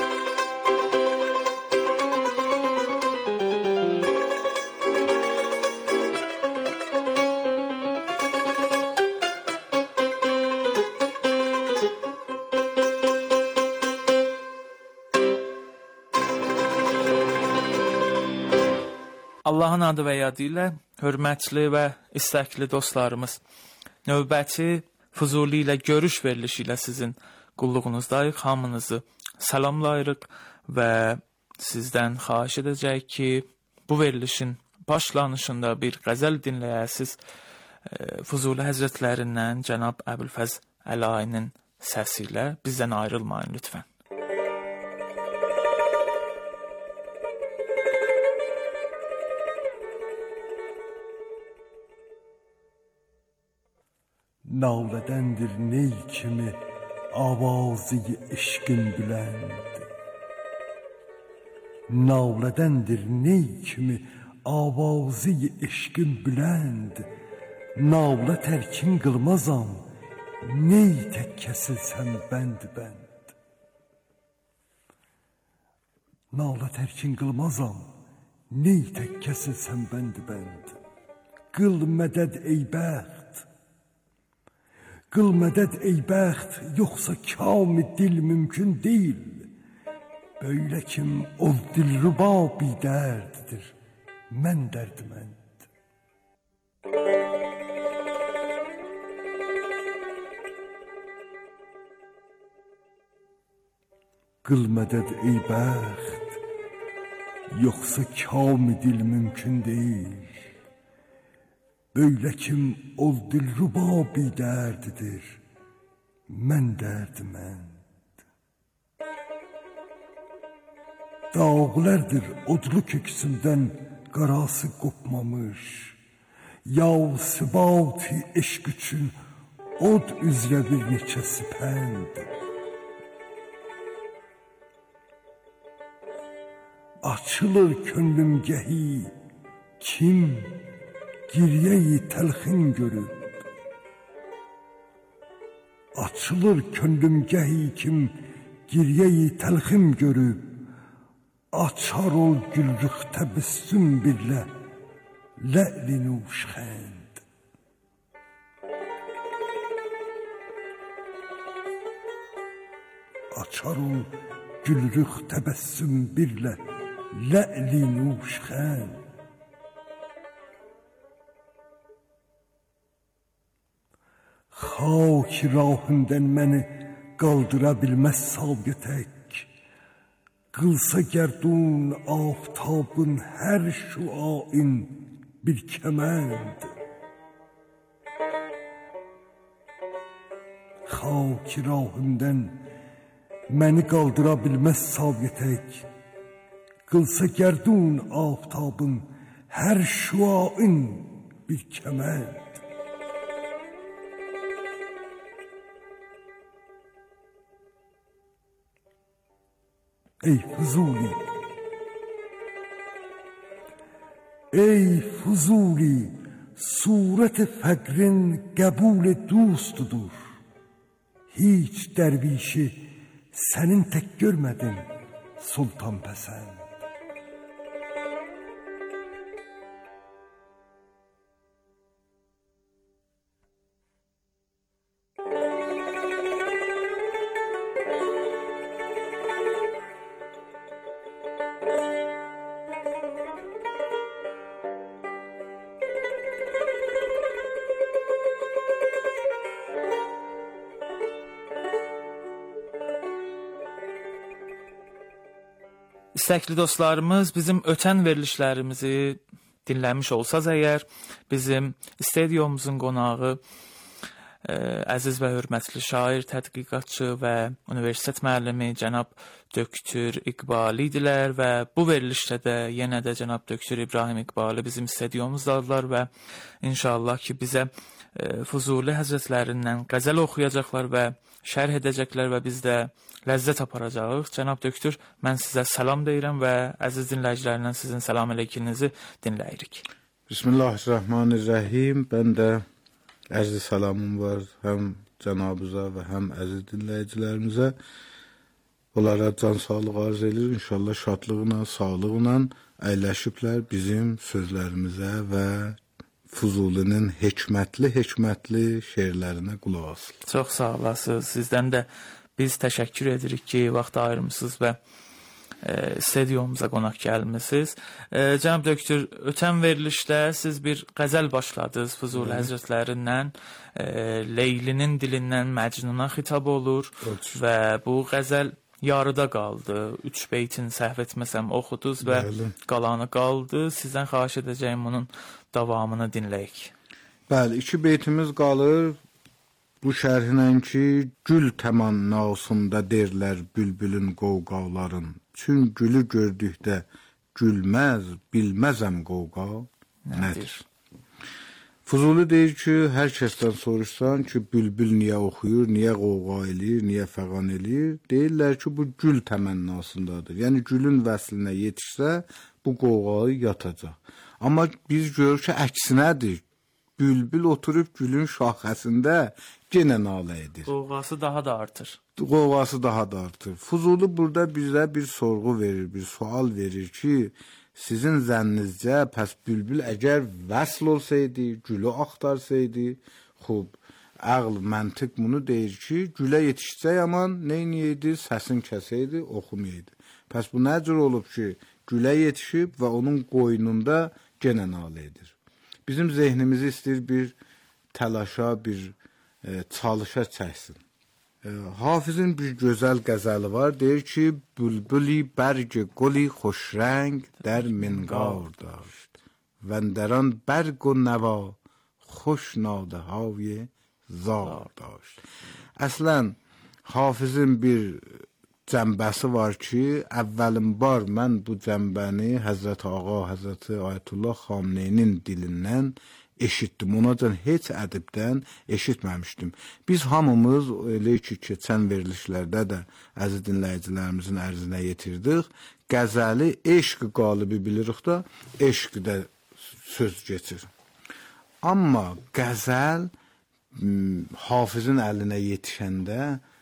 Allahın adı və yadı ilə hörmətli və istəkli dostlarımız, növbəti Fuzuli ilə görüş verilişi ilə sizin qulluğunuzdayıq, hamınızı salamlayırıq və sizdən xahiş edəcək ki, bu verilişin başlanışında bir qəzəl dinləyəsiz. Fuzuli Həzrətlərindən Cənab Əbülfəz Əlainin səsi ilə bizdən ayrılmayın lütfən. Navlədəndir ney kimi avazı eşqin bülənd. Navlədəndir ney kimi avazı eşqin bülənd. Navlə tərkin qılmazam, ney tək kəsilsəm bənd. Navlə tərkin qılmazam, ney tək kəsilsəm bənd. Qıl mədəd ey bəxt, qıl mədəd ey bəxt, yoxsa kam-ı dil mümkün deyil. Böyle kim ol dilruba bir dərdidir, mən dərdmənd. Qıl mədəd ey bəxt, yoxsa kam-ı dil mümkün deyil. Böyle kim ol dilruba bir dərdidir, mən dərdmənd. Dağlardır odlu köksündən qarası qopmamış. Yav sıbati eşq üçün od üzrə bir neçə sipənd. Açılır könlüm gəhi, kim giryeyi təlxin görüb. Açılır könlüm gəhi, kim giryeyi təlxin görüb. Açar ol gülrüx təbəssüm birlə, lə'li nuşxənd. Açar ol gülrüx təbəssüm birlə, lə'li nuşxənd. Xak rahimdən məni qaldıra bilməz savgı tək. Qılsa gərdun aftabın hər şuain bir kəmənd. Xak rahimdən məni qaldıra bilməz savgı tək. Qılsa gərdun aftabın hər şuain bir kəmənd. Ey Fuzuli, ey Fuzuli, surət-i fəqrin qəbul dostudur. Hiç dərvişi sənin tək görmədim, sultan pəsənd. İstəkli dostlarımız, bizim ötən verilişlərimizi dinləmiş olsaz əgər, bizim stadiyomuzun qonağı əziz və hörmətli şair, tədqiqatçı və universitet müəllimi cənab Döktür İqbali idilər və bu verilişdə də yenə də cənab Döktür İbrahim İqbali bizim stadiyomuzdadılar və inşallah ki bizə Fuzuli həzrətlərindən qəzəl oxuyacaqlar və şərh edəcəklər və biz də ləzzət aparacağıq. Cənab Döktür, mən sizə salam deyirəm və əziz dinləyicilərdən sizin salam əleyhinizi dinləyirik. Bismillahirrahmanirrahim. Ben de əziz salamım var həm cənabıza və həm əziz dinləyicilərimizə. Onlara can sağlıq arz edir. İnşallah şadlığına, sağlığına əyləşiblər bizim sözlərimizə və Fuzulinin hikmətli şeirlərinə qulaq asın. Çox sağ olasınız. Sizdən də biz təşəkkür edirik ki, vaxt ayırmısınız və stadiyomumuza qonaq gəlmisiniz. Cənab Döktür, ötən verilişdə siz bir qəzəl başladınız Fuzuli həzrətlərindən. Leylinin dilindən Məcnuna xitab olur və bu qəzəl yarıda qaldı. 3 beytin səhv etməsəm oxudunuz və qalanı qaldı. Sizdən xahiş edəcəyim bunun davamını dinləyək. Bəli, 2 beytimiz qalır. Bu şərhinlə ki, gül təmannasında derlər bülbülün qovqaların. Çün gülü gördükdə gülməz, bilməzəm qovqa nədir? Fuzuli deyir ki, hər kəsdən soruşsan ki, bülbül niyə oxuyur, niyə qovğa eləyir, niyə fəğan eləyir? Deyirlər ki, bu gül təmənnasındadır. Yəni, gülün vəslinə yetişsə, bu qovğayı yatacaq. Amma biz görürük ki, əksinədir. Bülbül oturub gülün şaxəsində yenə nalə edir. Qovğası daha da artır. Qovğası daha da artır. Fuzuli burada bizə bir sorğu verir, bir sual verir ki, sizin zənninizcə pəs bülbül əgər vəsl olsaydı, gülü axtarsaydı, xub, əql, məntiq bunu deyir ki, gülə yetişsə yaman neyniyəydi? Səsin kəsəydi, oxumayaydı. Pəs bu nə cür olub ki, gülə yetişib və onun qoynunda genə nalə edir. Bizim zehnimizi istəyir bir təlaşa, bir çalışa çəksin. Hafizin bir gözəl qəzəli var, deyir ki, bülbüli bərg guli xoşrəng در منقار داشت و در آن برگ و نوا خوش nadə های zar داشت. Əslən, Hafizin bir cəmbəsi var ki, əvvəlinbar mən bu cəmbəni Həzrət Ağa, Həzrət Ayətullah Xamneynin dilindən eşitdim. Onacan heç ədibdən eşitməmişdim. Biz hamımız elə ki, keçən verilişlərdə də əziz dinləyicilərimizin ərzinə yetirdik. Qəzəli eşq qalibi bilirik da, eşq də söz geçir. Amma qəzəl Hafizin əlinə yetişəndə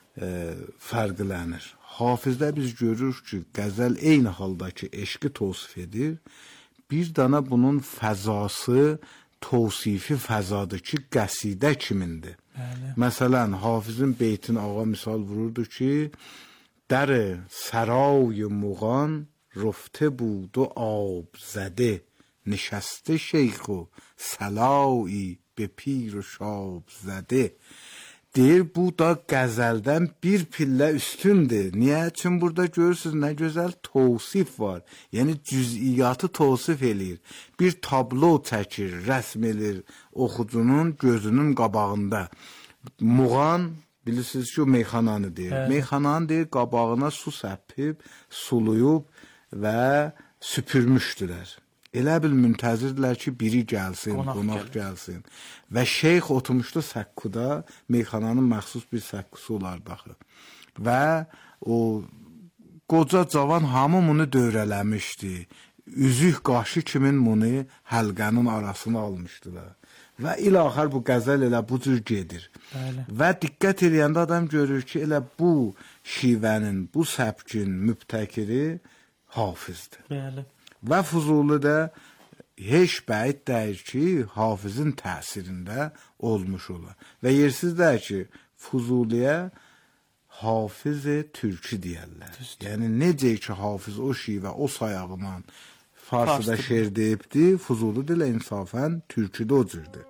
fərqlənir. Hafizdə biz görürük ki, qəzəl eyni haldakı eşqi tavsif edir. Bir dana bunun fəzası tavsifi fəzadır ki, qəsidə kimindir. Məsələn, Hafizin beytin ağa misal vururdu ki, در سرای مغان رفته بود و آب زده نشسته شیخ و سلایی به پیر و شاب زده. Deyir, bu da qəzəldən bir pillə üstündür. Niyə? Çünki burada görürsünüz, nə gözəl tavsif var. Yəni, cüz'iyyatı tavsif eləyir. Bir tablo çəkir, rəsm edir oxucunun gözünün qabağında. Muğan, bilirsiniz ki, o meyxananı deyir. Meyxananı deyir, qabağına su səpib, suluyub və süpürmüşdülər. Elə bil müntəzirdirlər ki, biri gəlsin, qonaq gəlsin. Və şeyx oturmuşdu səkkuda, meyxananın məxsus bir səkkusu olar baxı. Və o qoca cavan hamı bunu dövrələmişdi. Üzük qaşı kimin bunu həlqənin arasına almışdılar. Və ilaxar bu qəzəl elə bu cür gedir. Və diqqət eləyəndə adam görür ki, elə bu şivənin, bu səbkin mübtəkiri Hafizdir. Və Fuzuli də heç bəid deyir ki, Hafizin təsirində olmuş olar. Və yersizdir ki, Fuzuliyə Hafiz-i Türkü deyərlər. Yəni, necə ki, Hafiz o şivə, o sayağına Farsıda şeir deyibdi, Fuzuli dilə insafən Türküdə o cürdür.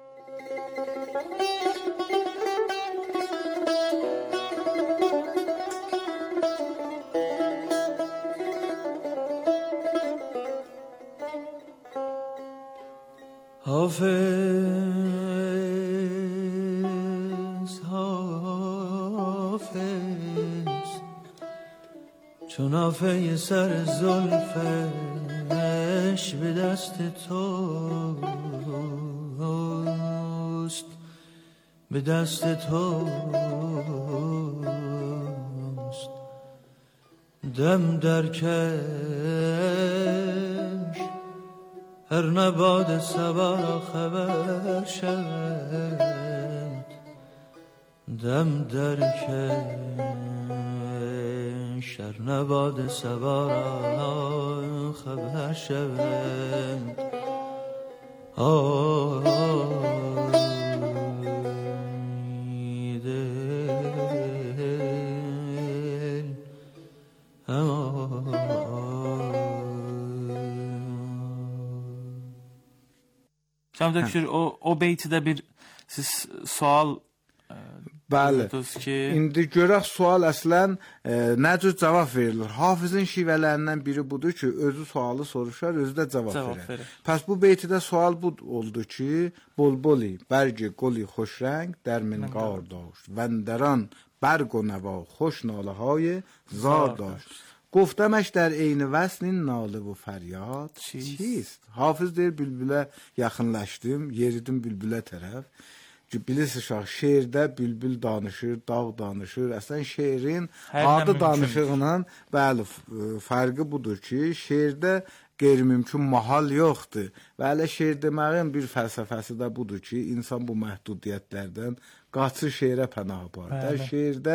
حافظ حافظ چون آفه سر زلفش به دست توست به دست توست دم در کش هر نباد صبا را خبر شد دم در کش هر نباد صبا را خبر شد Cəmdəkir, o beytidə bir siz sual buyurdunuz ki... İndi görək sual əslən nə cür cavab verilir. Hafizin şivələrindən biri budur ki, özü sualı soruşar, özü də cavab verir. Pəs bu beytidə sual bu oldu ki, Bulbuli, bərgi, qoli, xoşrəng, در منقار داشت و در آن برگ و نوا خوش ناله های زار داشت. گفتمش در عین وصل این nalı و فریاد چیست؟ Hafız deyir bülbülə yaxınlaşdım, yeridim bülbülə tərəf. Bilirsiniz şah, şeirdə bülbül danışır, dağ danışır. Əslən şeirin adı danışığıyla bəli fərqi budur ki, şeirdə qeyri-mümkün mahal yoxdur. Və hələ şeir deməyin bir fəlsəfəsi də budur ki, insan bu məhdudiyyətlərdən qaçır şeirə pənah aparır. Şeirdə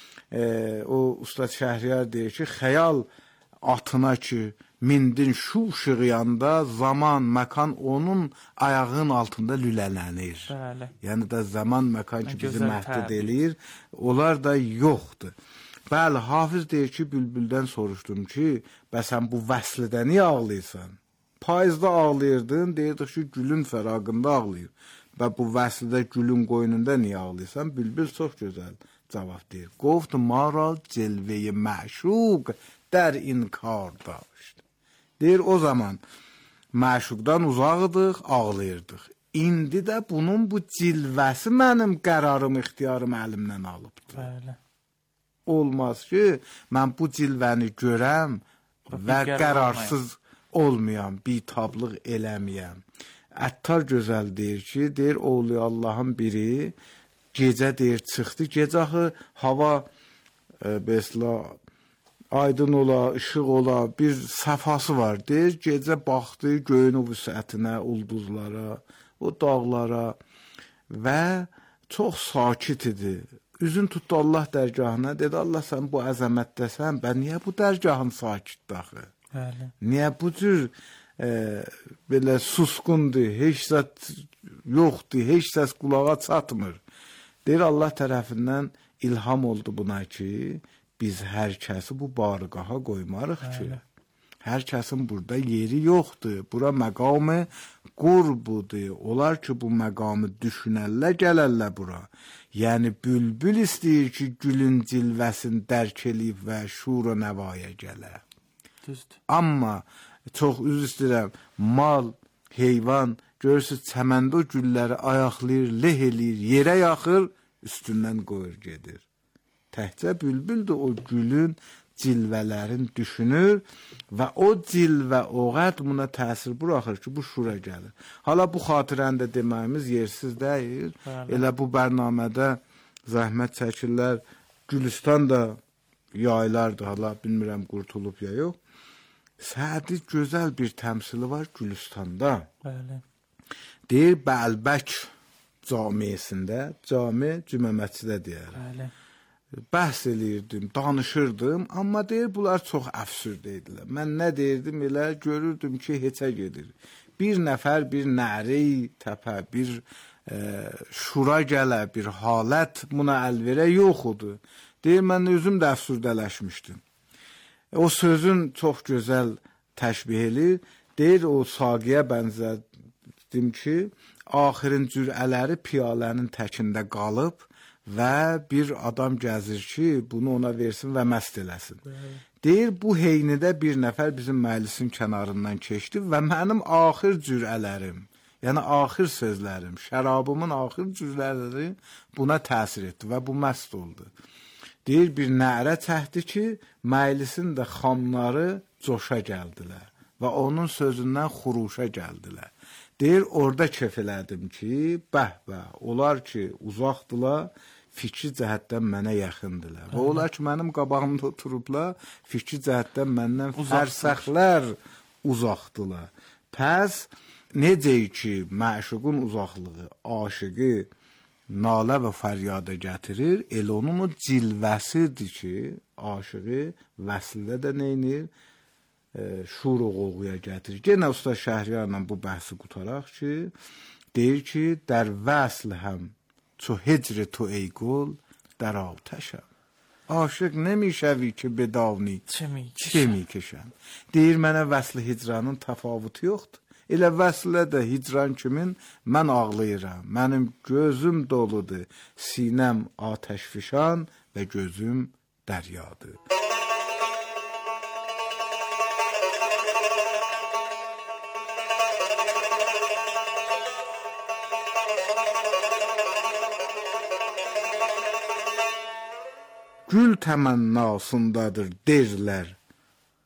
o Ustad Şəhriyar deyir ki, xəyal atına ki, mindin şu şığıyanda zaman, məkan onun ayağının altında lülələnir. Bəli. Yəni da zaman, məkan ki, bizi məhdud eləyir, onlar da yoxdur. Bəli, Hafız deyir ki, bülbüldən soruşdum ki, bəsən bu vəslidə niyə ağlayırsan? Payızda ağlayırdın, deyirdik ki, gülün fəraqında ağlayır. Və bu vəslidə gülün qoynunda niyə ağlayırsan? Bülbül çox gözəl cavab deyir. Qoftu maral cilveyi məşuq dər inkar daşdı. Deyir, o zaman məşuqdan uzaqdıq, ağlayırdıq. İndi də bunun bu cilvəsi mənim qərarım, ixtiyarım əlimdən alıbdır. Bəli. Olmaz ki, mən bu cilvəni görəm və qərarsız olmayam, bitablıq eləməyəm. Əttar gözəl deyir ki, deyir, oğlu Allahın biri gecə deyir, çıxdı. Gecə axı hava besla aydın ola, işıq ola, bir səfası var. Deyir, gecə baxdı göyün o vüsətinə, ulduzlara, o dağlara və çox sakit idi. Üzün tutdu Allah dərgahına, dedi, Allah sən bu əzəmətdəsən, bən niyə bu dərgahın sakitdir axı? Niyə bu cür belə susqundur, heç zət yoxdur, heç səs qulağa çatmır. Deyir, Allah tərəfindən ilham oldu buna ki, biz hər kəsi bu barıqaha qoymarıq ki, hər kəsin burada yeri yoxdur, bura məqamı qurbudur, olar ki, bu məqamı düşünərlər, gələrlər bura. Yəni, bülbül istəyir ki, gülün cilvəsini dərk eləyib və şur-u nəvaya gələ. Amma, çox üzr istəyirəm, mal, heyvan, görürsünüz, çəməndə o gülləri ayaqlayır, leh eləyir, yerə yaxır, üstündən qoyur gedir. Təhcə bülbüldür o gülün cilvələrin düşünür və o cilvə, o qəd buna təsir buraxır ki, bu şura gəlir. Hala bu xatirəndə deməyimiz yersiz deyil. Elə bu bərnamədə zəhmət çəkirlər, Gülüstan da yaylardır, hala bilmirəm qurtulub ya yox. Sədi gözəl bir təmsili var Gülüstanda. Deyir, Bəlbək camisində, cami cüməmətçidə deyər. Bəhs eləyirdim, danışırdım, amma deyir, bunlar çox əfsürdə idilər. Mən nə deyirdim, elə görürdüm ki, heçə gedir. Bir nəfər, bir nəri təpə, bir şura gələ, bir halət buna əl verə yoxudur. Deyir, mən özüm də əfsürdələşmişdim. O sözün çox gözəl təşbih edir. Deyir, o saqiyə bənzədim ki, axirin cürələri piyalənin təkində qalıb və bir adam gəzir ki, bunu ona versin və məst eləsin. Deyir, bu heynidə bir nəfər bizim məclisin kənarından keçdi və mənim axir cürələrim, yəni axir sözlərim, şərabımın axir cürələri buna təsir etdi və bu məst oldu. Deyir, bir nərə çəkdi ki, məclisin də xanları coşa gəldilər və onun sözündən xuruşa gəldilər. Deyir, orada kef elədim ki, bəh-bəh, olar ki, uzaqdılar, fikri cəhətdən mənə yaxındılar. Və olar ki, mənim qabağımda oturublar, fikri cəhətdən məndən fərsəxlər uzaqdılar. Pəs, necə ki, məşuqun uzaqlığı, aşıqı nalə və fəryada gətirir, elə onun o cilvəsidir ki, aşıqı vəslidə də neynir? Şur-u qoğuya gətirir. Genə Usta Şəhriyarla bu bəhsi qutaraq ki, deyir ki, در وصل هم چو هجر تو ای گل در آتشم. Aşıq nemişəvi ki, bedavni çi mikəşəm. Deyir, mənə vəsl hicranın təfavutu yoxdur. Elə vəslə də hicran kimin mən ağlayıram. Mənim gözüm doludur, sinəm atəşfişan və gözüm dəryadır. Gül təmənnasındadır derlər,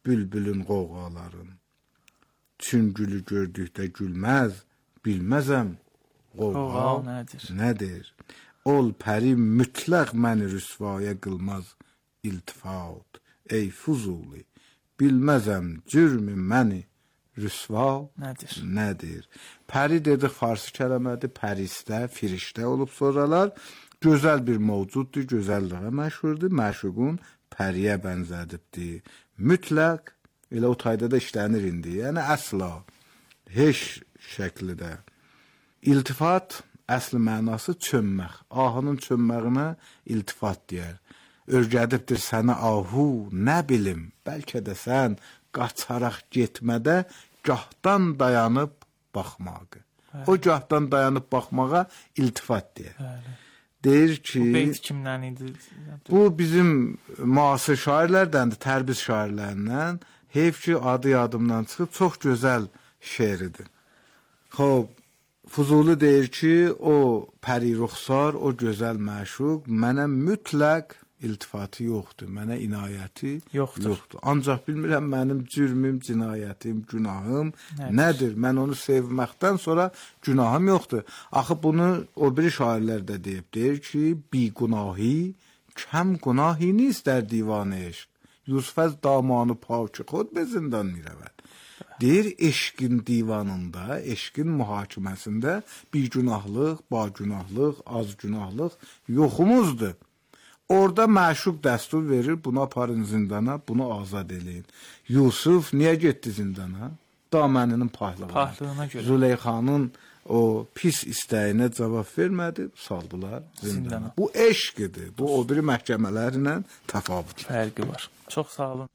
bülbülün qoğaların. Çün gülü gördükdə gülməz, bilməzəm qoğa nədir? Ol pəri mütləq məni rüsvaya qılmaz iltifat. Ey Fuzuli, bilməzəm cürmü məni rüsva nədir? Pəri dedik farsı kələmədir, pəristə, firiştə olub sonralar. Gözəl bir mövcuddur, gözəlliğə məşhurdur, məşuqun pəriyə bənzədibdir. Mütləq, elə o tayda da işlənir indi, yəni əsla, heç şəklidə. İltifat əsli mənası çönmək, ahının çönməyinə iltifat deyər. Örgədibdir sənə ahu, nə bilim, bəlkə də sən qaçaraq getmədə gahdan dayanıb baxmağı. O gahdan dayanıb baxmağa iltifat deyər. Deyir ki... Bu beyt kimdən idi? Bu bizim müasir şairlərdəndir, tərbiz şairlərindən. Heyf ki, adı yadımdan çıxıb, çox gözəl şeiridir. Xob, Fuzuli deyir ki, o pəri ruxsar, o gözəl məşuq mənə mütləq iltifatı yoxdur, mənə inayəti yoxdur. Ancaq bilmirəm mənim cürmüm, cinayətim, günahım nədir? Mən onu sevməkdən sonra günahım yoxdur. Axı bunu o biri şairlər də deyib. Deyir ki, bi gunahi, kəm günahini istər divan eşq. Yusuf az damanı paki xod be zindan mirəvəd. Deyir, eşqin divanında, eşqin mühakiməsində bir günahlıq, ba günahlıq, az günahlıq yoxumuzdur. Orada məşuq dəstur verir, bunu aparın zindana, bunu azad eləyin. Yusuf niyə getdi zindana? Daməninin pahlığına görə. Züleyxanın o pis istəyinə cavab vermədi, saldılar zindana. Bu eşqidir, bu o biri məhkəmələrlə təfavüt. Fərqi var. Çox sağ olun.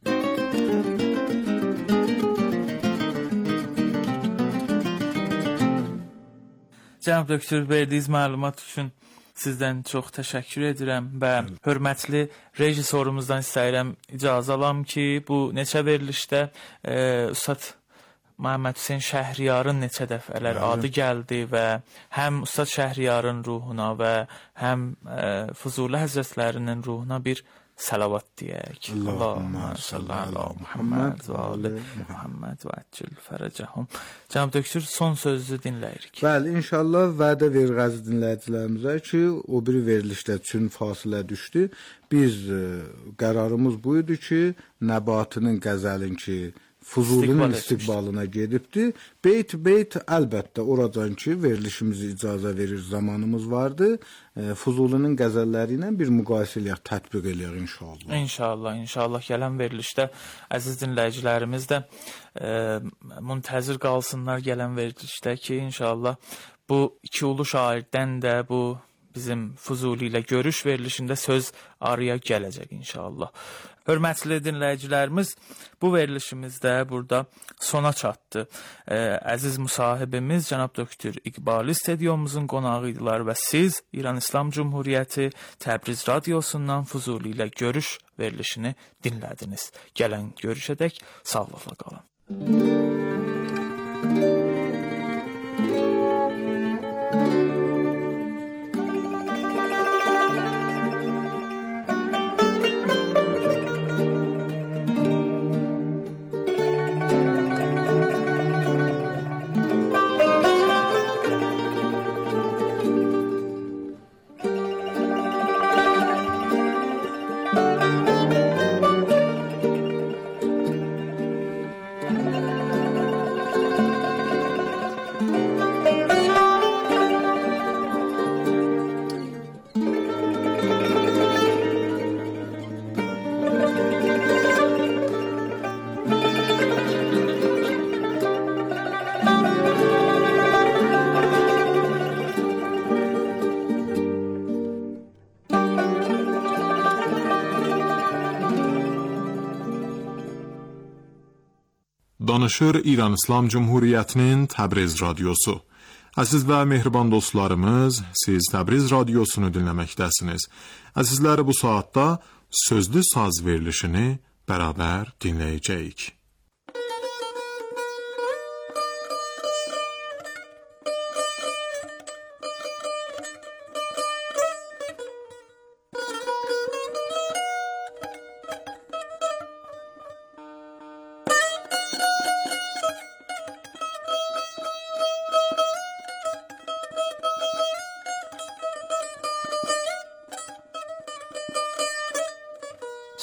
Cənab doktor, verdiyiniz məlumat üçün sizdən çox təşəkkür edirəm və hörmətli rejissorumuzdan istəyirəm icazə alam ki, bu neçə verilişdə Ustad Məhəmməd Hüseyn Şəhriyarın neçə dəfələr adı gəldi və həm Ustad Şəhriyarın ruhuna və həm Fuzuli Həzrətlərinin ruhuna bir salavat deyək. Allahumma salli ala Muhammed və ali Muhammed və əcil fərəcəhum. Cənab doktor, son sözü dinləyirik. Bəli, inşallah vədə verir əziz dinləyicilərimizə ki, o biri verilişdə üçün fasilə düşdü. Biz qərarımız bu idi ki, Nəbatinin qəzəlin ki, Fuzulinin istiqbalına gedibdi. Beyt əlbəttə oradan ki, verilişimizi icazə verir zamanımız vardı. Fuzulinin qəzəlləri ilə bir müqayisə eləyək, tətbiq eləyək inşallah. İnşallah gələn verilişdə əziz dinləyicilərimiz də müntəzir qalsınlar gələn verilişdə ki, inşallah bu iki ulu şairdən də bu bizim Fuzuli ilə görüş verilişində söz araya gələcək inşallah. Hörmətli dinləyicilərimiz, bu verilişimizdə burada sona çatdı. Əziz müsahibimiz cənab doktor İqbali stadionumuzun qonağı idilər və siz İran İslam Cümhuriyyəti Təbriz radiosundan Fuzuli ilə görüş verilişini dinlədiniz. Gələn görüşədək sağlıqla qalın. Danışır İran İslam Cümhuriyyətinin Təbriz radiosu. Əziz və mehriban dostlarımız, siz Təbriz radiosunu dinləməkdəsiniz. Əzizləri bu saatda sözlü saz verilişini bərabər dinləyəcəyik.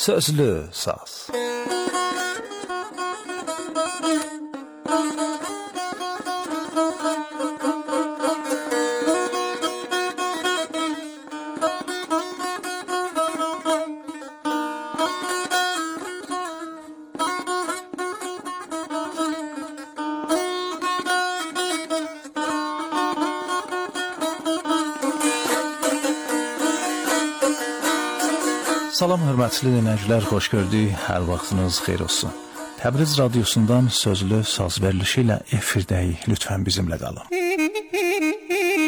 Sözlü Saz. Salam hörmətli dinləyicilər, xoş gördük. Hər vaxtınız xeyir olsun. Təbriz radiosundan sözlü saz verilişi ilə efirdəyik. Lütfən bizimlə qalın.